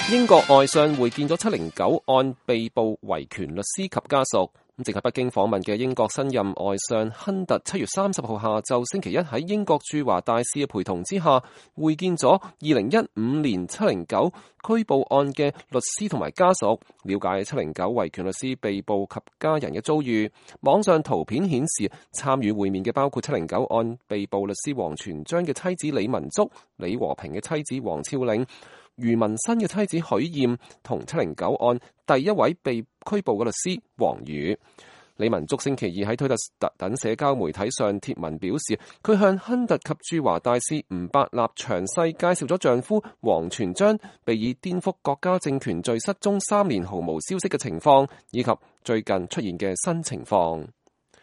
英國外相會見咗709案被捕維權律師及家屬。正喺北京訪問嘅英國新任外相亨特7月30號下晝星期一喺英國駐華大使嘅陪同之下，會見咗2015年709拘捕案嘅律師同埋家屬，了解709維權律師被捕及家人嘅遭遇。網上圖片顯示，參與會面嘅包括709案被捕律師王全璋嘅妻子李文足、李和平嘅妻子黃峭嶺、余文新嘅妻子許艷同709案第一位被拘捕嘅律師王宇。李文足星期二喺推特等社交媒體上貼文表示，佢向亨特及駐華大使吳伯納詳細介紹咗丈夫王全璋被以顛覆國家政權罪失蹤3年毫無消息嘅情況，以及最近出現嘅新情況。